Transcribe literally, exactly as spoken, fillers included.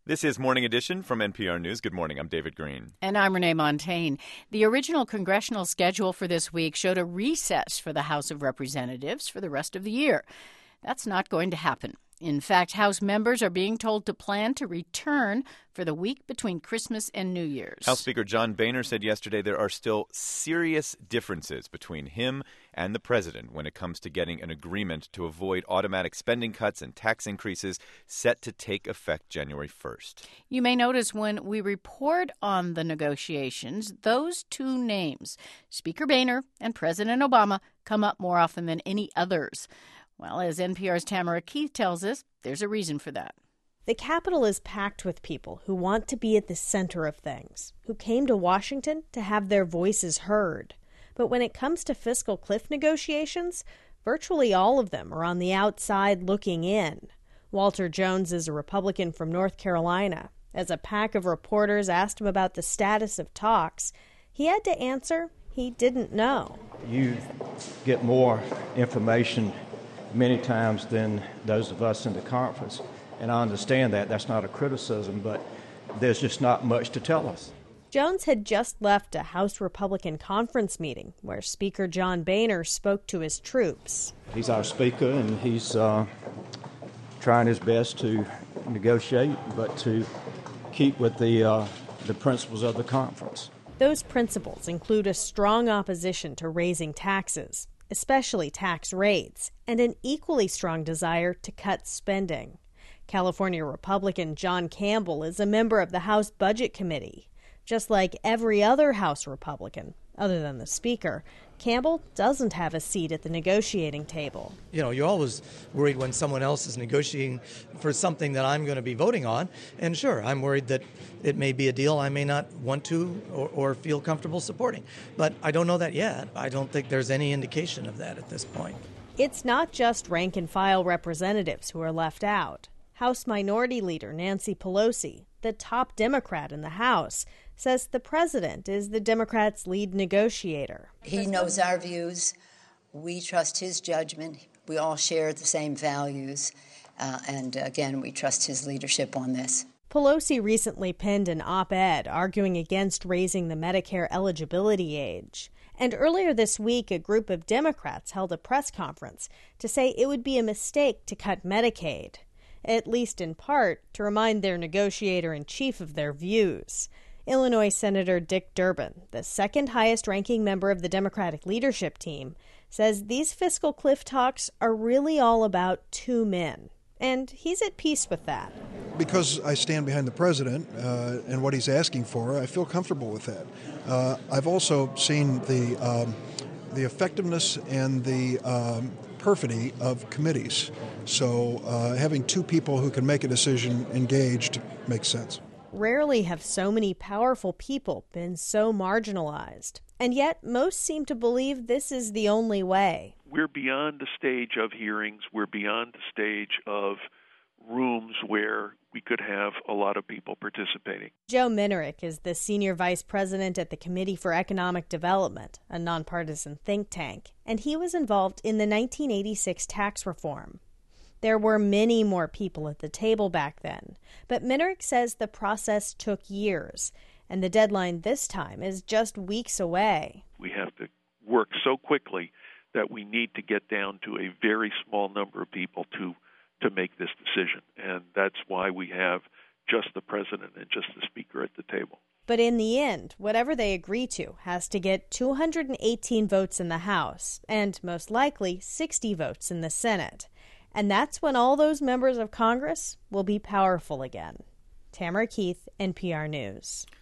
This is Morning Edition from N P R News. Good morning. I'm David Green. And I'm Renee Montaigne. The original congressional schedule for this week showed a recess for the House of Representatives for the rest of the year. That's not going to happen. In fact, House members are being told to plan to return for the week between Christmas and New Year's. House Speaker John Boehner said yesterday there are still serious differences between him and the president when it comes to getting an agreement to avoid automatic spending cuts and tax increases set to take effect January first. You may notice when we report on the negotiations, those two names, Speaker Boehner and President Obama, come up more often than any others. Well, as N P R's Tamara Keith tells us, there's a reason for that. The Capitol is packed with people who want to be at the center of things, who came to Washington to have their voices heard. But when it comes to fiscal cliff negotiations, virtually all of them are on the outside looking in. Walter Jones is a Republican from North Carolina. As a pack of reporters asked him about the status of talks, he had to answer he didn't know. You get more information many times than those of us in the conference. And I understand that. That's not a criticism, but there's just not much to tell us. Jones had just left a House Republican conference meeting where Speaker John Boehner spoke to his troops. He's our speaker, and he's uh, trying his best to negotiate, but to keep with the, uh, the principles of the conference. Those principles include a strong opposition to raising taxes, especially tax rates, and an equally strong desire to cut spending. California Republican John Campbell is a member of the House Budget Committee. Just like every other House Republican, other than the Speaker, Campbell doesn't have a seat at the negotiating table. You know, you're always worried when someone else is negotiating for something that I'm going to be voting on. And sure, I'm worried that it may be a deal I may not want to or, or feel comfortable supporting. But I don't know that yet. I don't think there's any indication of that at this point. It's not just rank-and-file representatives who are left out. House Minority Leader Nancy Pelosi, the top Democrat in the House, says the president is the Democrats' lead negotiator. He knows our views. We trust his judgment. We all share the same values. Uh, and again, we trust his leadership on this. Pelosi recently penned an op-ed arguing against raising the Medicare eligibility age. And earlier this week, a group of Democrats held a press conference to say it would be a mistake to cut Medicaid, at least in part to remind their negotiator-in-chief of their views. Illinois Senator Dick Durbin, the second highest-ranking member of the Democratic leadership team, says these fiscal cliff talks are really all about two men. And he's at peace with that. Because I stand behind the president uh, and what he's asking for, I feel comfortable with that. Uh, I've also seen the um, the effectiveness and the um, perfidy of committees. So uh, having two people who can make a decision engaged makes sense. Rarely have so many powerful people been so marginalized. And yet, most seem to believe this is the only way. We're beyond the stage of hearings. We're beyond the stage of rooms where we could have a lot of people participating. Joe Minerick is the senior vice president at the Committee for Economic Development, a nonpartisan think tank, and he was involved in the nineteen eighty-six tax reform. There were many more people at the table back then, but Minerick says the process took years, and the deadline this time is just weeks away. We have to work so quickly that we need to get down to a very small number of people to to make this decision, and that's why we have just the president and just the speaker at the table. But in the end, whatever they agree to has to get two hundred eighteen votes in the House and most likely sixty votes in the Senate. And that's when all those members of Congress will be powerful again. Tamara Keith, N P R News.